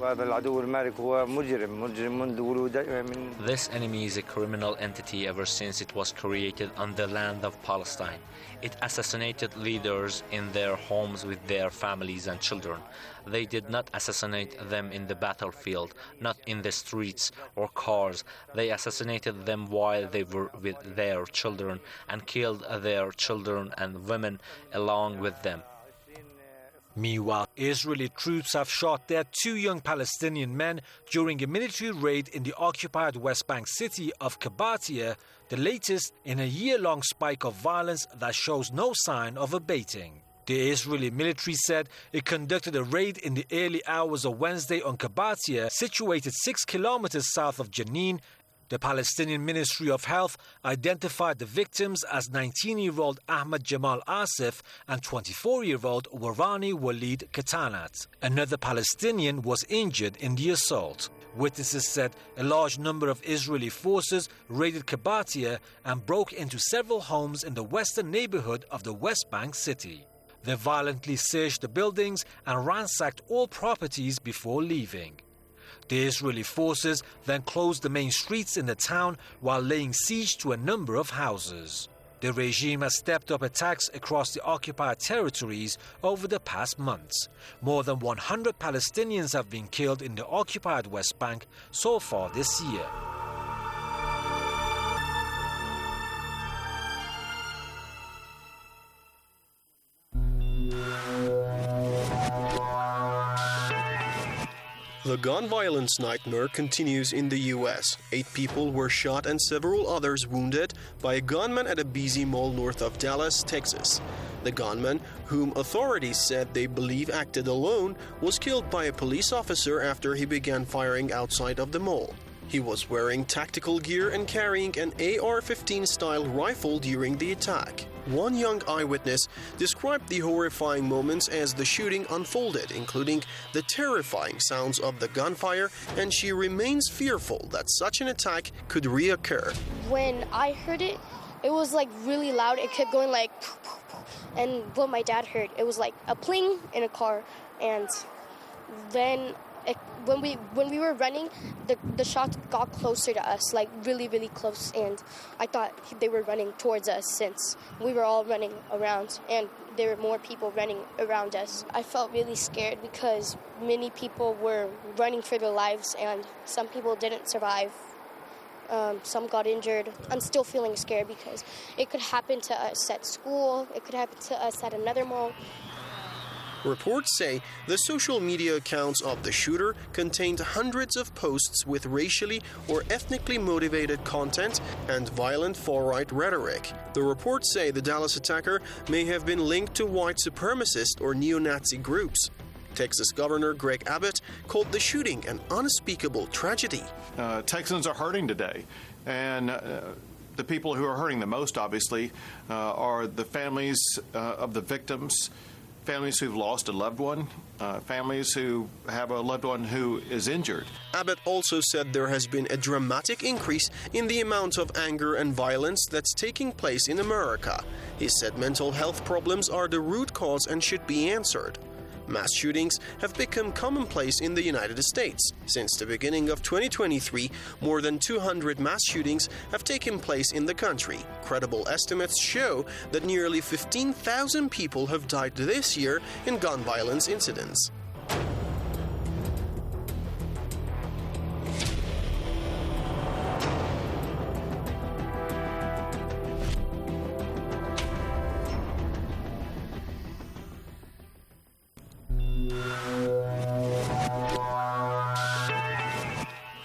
[SPEAKER 7] This enemy is a criminal entity ever since it was created on the land of Palestine. It assassinated leaders in their homes with their families and children. They did not assassinate them in the battlefield, not in the streets or cars. They assassinated them while they were with their children and killed their children and women along with them.
[SPEAKER 23] Meanwhile, Israeli troops have shot dead two young Palestinian men during a military raid in the occupied West Bank city of Kabatia, the latest in a year-long spike of violence that shows no sign of abating. The Israeli military said it conducted a raid in the early hours of Wednesday on Kabatia, situated six kilometers south of Jenin. The Palestinian Ministry of Health identified the victims as nineteen-year-old Ahmad Jamal Asif and twenty-four-year-old Warani Walid Katanat. Another Palestinian was injured in the assault. Witnesses said a large number of Israeli forces raided Kabatia and broke into several homes in the western neighborhood of the West Bank city. They violently searched the buildings and ransacked all properties before leaving. The Israeli forces then closed the main streets in the town while laying siege to a number of houses. The regime has stepped up attacks across the occupied territories over the past months. More than one hundred Palestinians have been killed in the occupied West Bank so far this year.
[SPEAKER 24] The gun violence nightmare continues in the U S. Eight people were shot and several others wounded by a gunman at a busy mall north of Dallas, Texas. The gunman, whom authorities said they believe acted alone, was killed by a police officer after he began firing outside of the mall. He was wearing tactical gear and carrying an A R fifteen style rifle during the attack. One young eyewitness described the horrifying moments as the shooting unfolded, including the terrifying sounds of the gunfire, and she remains fearful that such an attack could reoccur.
[SPEAKER 8] When I heard it, it was like really loud. It kept going like, and what my dad heard, it was like a pling in a car, and then it, when we when we were running, the the shots got closer to us, like really, really close, and I thought they were running towards us since we were all running around, and there were more people running around us. I felt really scared because many people were running for their lives, and some people didn't survive. Um, some got injured. I'm still feeling scared because it could happen to us at school. It could happen to us at another mall.
[SPEAKER 24] Reports say the social media accounts of the shooter contained hundreds of posts with racially or ethnically motivated content and violent far-right rhetoric. The reports say the Dallas attacker may have been linked to white supremacist or neo-Nazi groups. Texas Governor Greg Abbott called the shooting an unspeakable tragedy.
[SPEAKER 9] Uh, Texans are hurting today, and uh, the people who are hurting the most, obviously, uh, are the families uh, of the victims, families who've lost a loved one, uh, families who have a loved one who is injured.
[SPEAKER 24] Abbott also said there has been a dramatic increase in the amount of anger and violence that's taking place in America. He said mental health problems are the root cause and should be answered. Mass shootings have become commonplace in the United States. Since the beginning of twenty twenty-three, more than two hundred mass shootings have taken place in the country. Credible estimates show that nearly fifteen thousand people have died this year in gun violence incidents.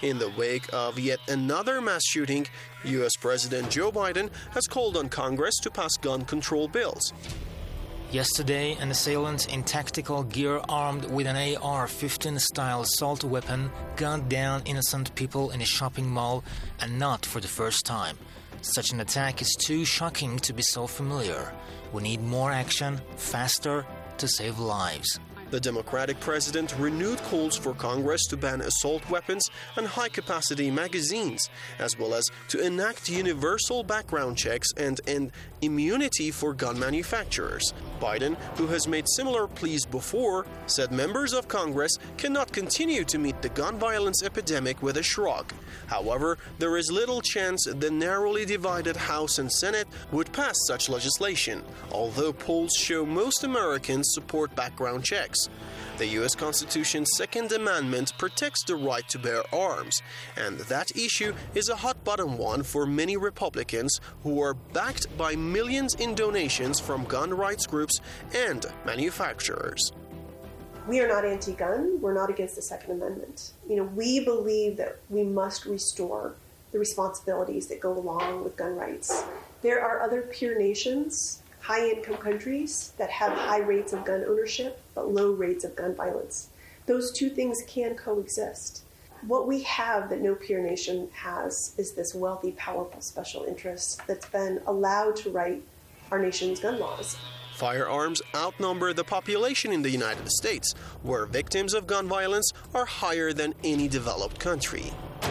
[SPEAKER 24] In the wake of yet another mass shooting, U S President Joe Biden has called on Congress to pass gun control bills.
[SPEAKER 3] Yesterday, an assailant in tactical gear armed with an A R fifteen style assault weapon gunned down innocent people in a shopping mall, and not for the first time. Such an attack is too shocking to be so familiar. We need more action, faster, to save lives.
[SPEAKER 24] The Democratic president renewed calls for Congress to ban assault weapons and high-capacity magazines, as well as to enact universal background checks and end immunity for gun manufacturers. Biden, who has made similar pleas before, said members of Congress cannot continue to meet the gun violence epidemic with a shrug. However, there is little chance the narrowly divided House and Senate would pass such legislation, although polls show most Americans support background checks. The U S Constitution's Second Amendment protects the right to bear arms, and that issue is a hot-button one for many Republicans who are backed by millions in donations from gun rights groups and manufacturers.
[SPEAKER 10] We are not anti-gun. We're not against the Second Amendment. You know, we believe that we must restore the responsibilities that go along with gun rights. There are other peer nations, high-income countries that have high rates of gun ownership but low rates of gun violence. Those two things can coexist. What we have that no peer nation has is this wealthy, powerful special interest that's been allowed to write our nation's gun laws.
[SPEAKER 24] Firearms outnumber the population in the United States, where victims of gun violence are higher than any developed country.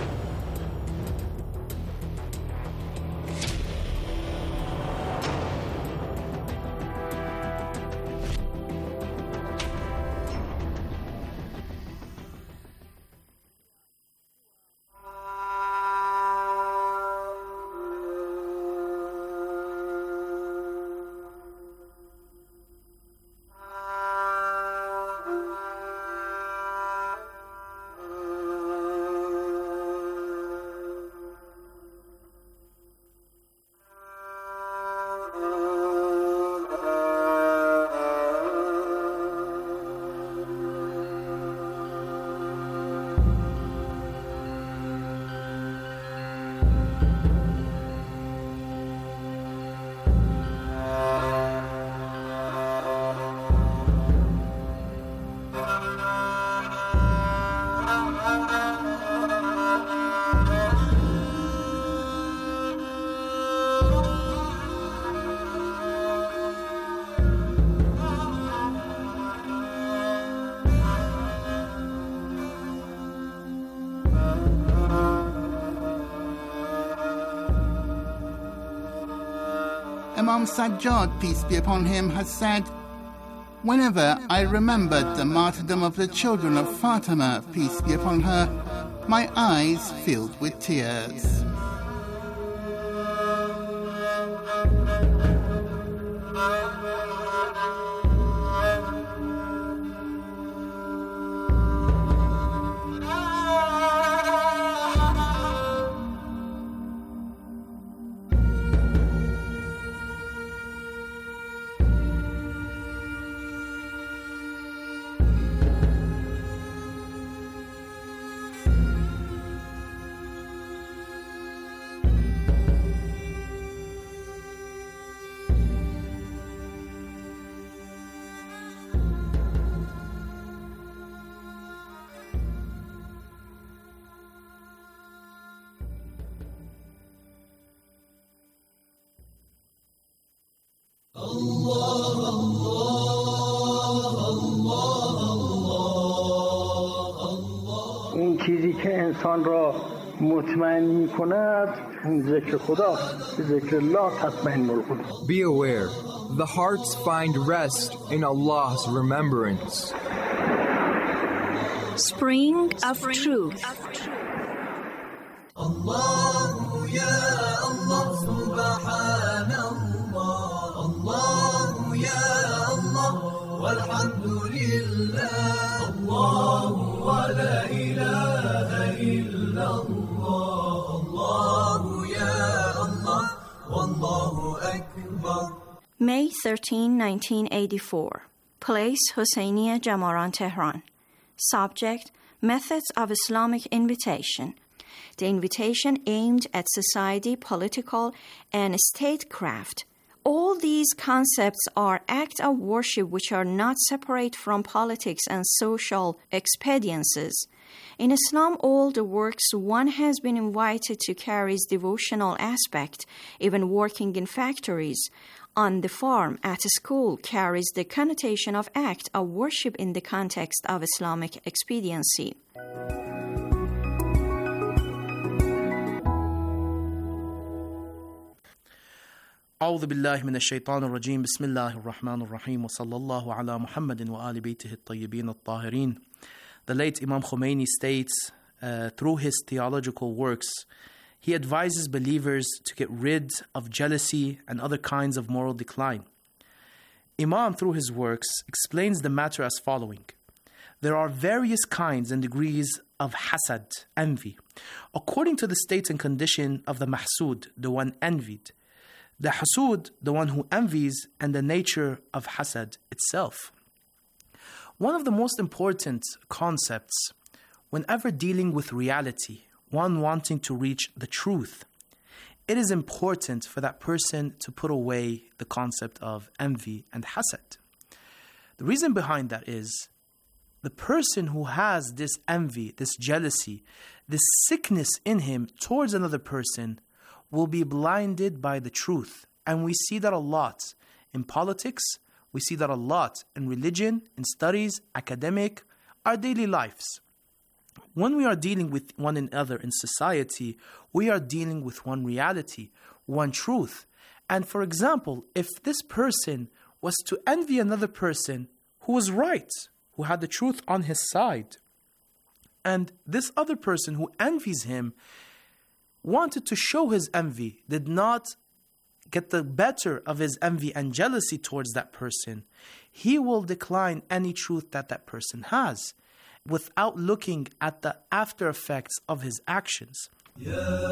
[SPEAKER 15] Imam Sajjad, peace be upon him, has said, "Whenever I remembered the martyrdom of the children of Fatima, peace be upon her, my eyes filled with tears."
[SPEAKER 16] اون چیزی که انسان را مطمئن می کند ذکر خداست. ذکر الله تطمئن القلوب.
[SPEAKER 25] Be aware, the hearts find rest in Allah's remembrance.
[SPEAKER 18] Spring of Truth.
[SPEAKER 14] Allah ya Allah subhanallah. Allah ya Allah walhamdulillah. Allah wa la ilaha illallah. Allah ya Allah wallahu akbar.
[SPEAKER 18] May thirteenth, nineteen eighty-four. Place Hosseiniya Jamaran, Tehran. Subject: Methods of Islamic Invitation. the invitation aimed at society, political, and statecraft. All these concepts are acts of worship which are not separate from politics and social expediencies. In Islam, all the works one has been invited to carries devotional aspect, even working in factories, on the farm, at school, carries the connotation of act of worship in the context of Islamic expediency.
[SPEAKER 11] أعوذ بالله من الشيطان الرجيم بسم الله الرحمن الرحيم وصلى الله على محمد وآل بيته الطيبين الطاهرين. The late Imam Khomeini states, uh, through his theological works, he advises believers to get rid of jealousy and other kinds of moral decline. Imam, through his works, explains the matter as following. There are various kinds and degrees of hasad, envy, according to the state and condition of the mahsud, the one envied, the hasud, the one who envies, and the nature of hasad itself. One of the most important concepts whenever dealing with reality, one wanting to reach the truth, it is important for that person to put away the concept of envy and hasad. The reason behind that is the person who has this envy, this jealousy, this sickness in him towards another person will be blinded by the truth. And we see that a lot in politics, we see that a lot in religion, in studies, academic, our daily lives. When we are dealing with one another in society, we are dealing with one reality, one truth. And for example, if this person was to envy another person who was right, who had the truth on his side, and this other person who envies him wanted to show his envy, did not get the better of his envy and jealousy towards that person, he will decline any truth that that person has without looking at the after effects of his actions. Ya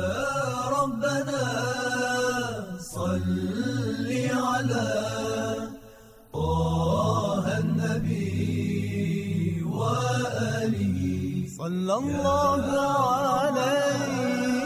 [SPEAKER 11] Rabbana, salli ala Taha an-Nabi wa alihi sallallahu alayhi.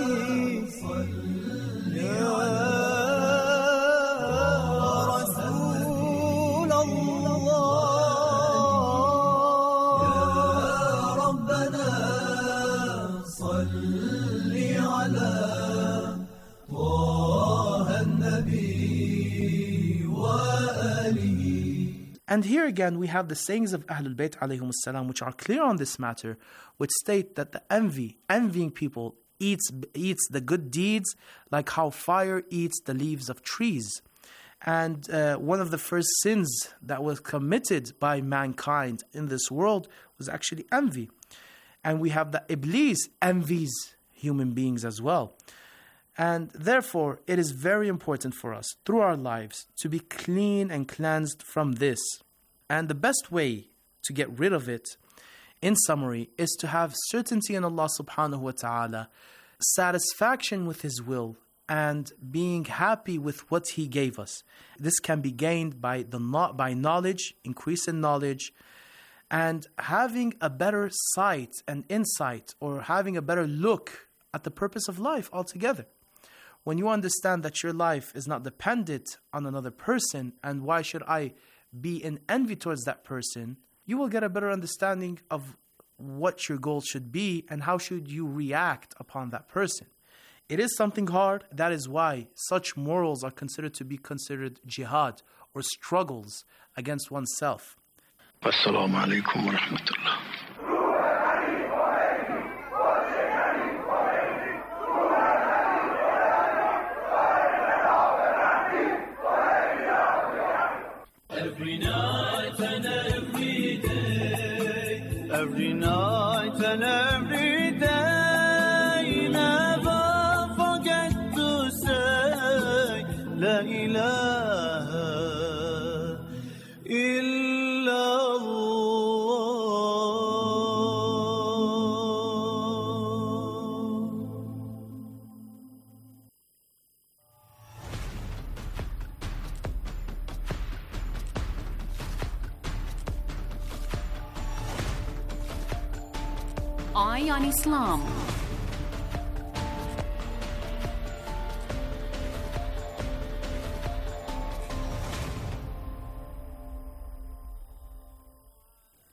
[SPEAKER 11] And here again we have the sayings of Ahlul Bayt alayhum salam, which are clear on this matter, which state that the envy, envying people, eats eats the good deeds like how fire eats the leaves of trees. And uh, one of the first sins that was committed by mankind in this world was actually envy. And we have that Iblis envies human beings as well. And therefore, it is very important for us, through our lives, to be clean and cleansed from this. And the best way to get rid of it, in summary, is to have certainty in Allah subhanahu wa ta'ala, satisfaction with His will, and being happy with what He gave us. This can be gained by the by knowledge, increase in knowledge, and having a better sight and insight, or having a better look at the purpose of life altogether. When you understand that your life is not dependent on another person, and why should I be in envy towards that person, you will get a better understanding of what your goal should be and how should you react upon that person. It is something hard. That is why such morals are considered to be considered jihad, or struggles against oneself.
[SPEAKER 12] Assalamu alaikum wa rahmatullah.
[SPEAKER 14] Every night and every day, every night and every day, never forget to say La ilaha
[SPEAKER 21] Eye on Islam.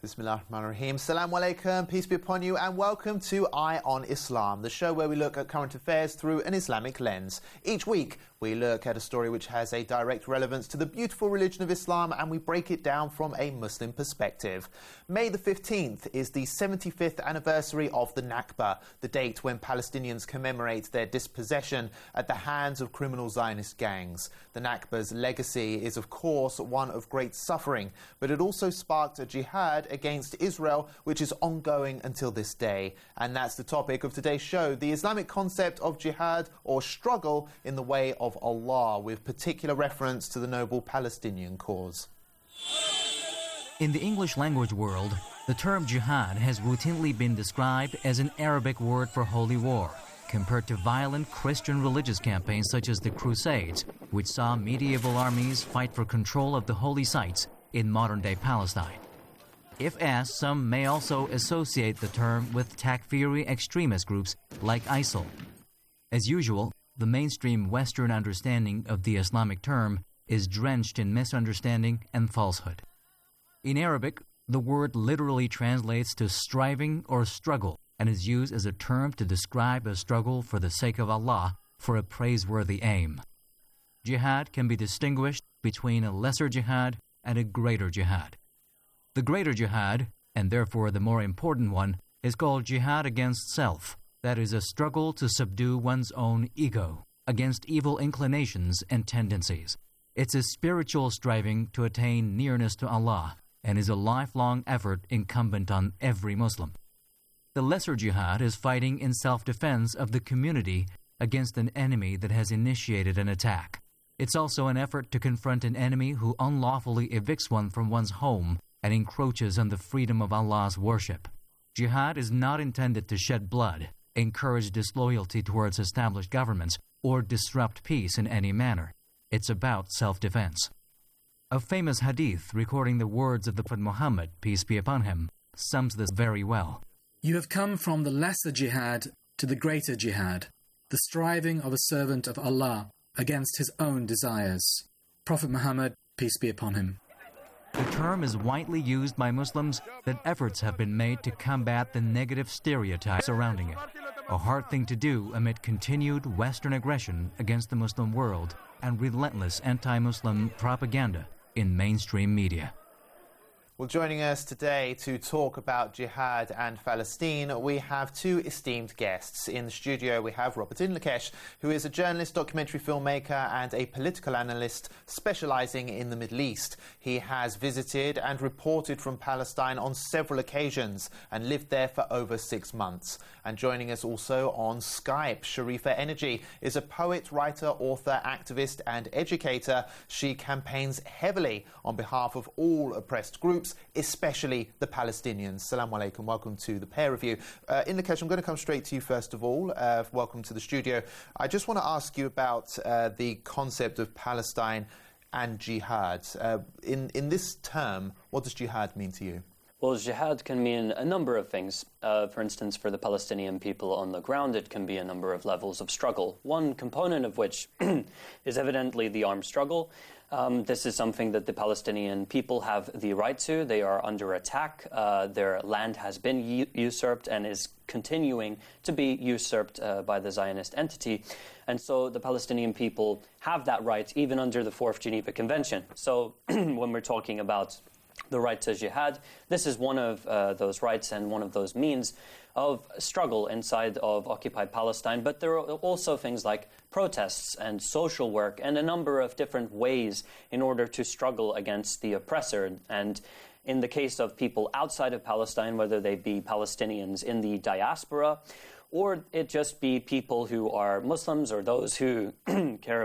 [SPEAKER 5] Bismillah ar-Rahman ar-Rahim. Assalamu alaikum, peace be upon you, and welcome to Eye on Islam, the show where we look at current affairs through an Islamic lens. Each week, we look at a story which has a direct relevance to the beautiful religion of Islam, and we break it down from a Muslim perspective. May the fifteenth is the seventy-fifth anniversary of the Nakba, the date when Palestinians commemorate their dispossession at the hands of criminal Zionist gangs. The Nakba's legacy is, of course, one of great suffering, but it also sparked a jihad against Israel, which is ongoing until this day. And that's the topic of today's show, the Islamic concept of jihad, or struggle in the way of Allah, with particular reference to the noble Palestinian cause.
[SPEAKER 13] In the English language world, the term jihad has routinely been described as an Arabic word for holy war, compared to violent Christian religious campaigns such as the Crusades, which saw medieval armies fight for control of the holy sites in modern-day Palestine. If asked, some may also associate the term with Takfiri extremist groups like ISIL. As usual, the mainstream Western understanding of the Islamic term is drenched in misunderstanding and falsehood. In Arabic, the word literally translates to striving or struggle and is used as a term to describe a struggle for the sake of Allah for a praiseworthy aim. Jihad can be distinguished between a lesser jihad and a greater jihad. The greater jihad, and therefore the more important one, is called jihad against self. That is a struggle to subdue one's own ego against evil inclinations and tendencies. It's a spiritual striving to attain nearness to Allah and is a lifelong effort incumbent on every Muslim. The lesser jihad is fighting in self-defense of the community against an enemy that has initiated an attack. It's also an effort to confront an enemy who unlawfully evicts one from one's home and encroaches on the freedom of Allah's worship. Jihad is not intended to shed blood, encourage disloyalty towards established governments, or disrupt peace in any manner. It's about self-defense. A famous hadith recording the words of the Prophet Muhammad, peace be upon him, sums this very well.
[SPEAKER 17] You have come from the lesser jihad to the greater jihad, the striving of a servant of Allah against his own desires. Prophet Muhammad, peace be upon him.
[SPEAKER 13] The term is widely used by Muslims that efforts have been made to combat the negative stereotypes surrounding it. A hard thing to do amid continued Western aggression against the Muslim world and relentless anti-Muslim propaganda in mainstream media.
[SPEAKER 5] Well, joining us today to talk about jihad and Palestine, we have two esteemed guests. In the studio, we have Robert Inlakesh, who is a journalist, documentary filmmaker, and a political analyst specializing in the Middle East. He has visited and reported from Palestine on several occasions and lived there for over six months. And joining us also on Skype, Sharifa Energy is a poet, writer, author, activist, and educator. She campaigns heavily on behalf of all oppressed groups, especially the Palestinians. Assalamu alaikum. Welcome to the pair of you. Uh, Inlakesh, I'm going to come straight to you first of all. Uh, welcome to the studio. I just want to ask you about uh, the concept of Palestine and jihad. Uh, in, in this term, what does jihad mean to you?
[SPEAKER 19] Well, jihad can mean a number of things. Uh, for instance, for the Palestinian people on the ground, it can be a number of levels of struggle, one component of which is evidently the armed struggle. Um, this is something that the Palestinian people have the right to. They are under attack. Uh, their land has been u- usurped and is continuing to be usurped uh, by the Zionist entity. And so the Palestinian people have that right even under the Fourth Geneva Convention. So when we're talking about the right to jihad, this is one of uh, those rights and one of those means of struggle inside of occupied Palestine. But there are also things like protests and social work and a number of different ways in order to struggle against the oppressor. And in the case of people outside of Palestine, whether they be Palestinians in the diaspora, or it just be people who are Muslims or those who care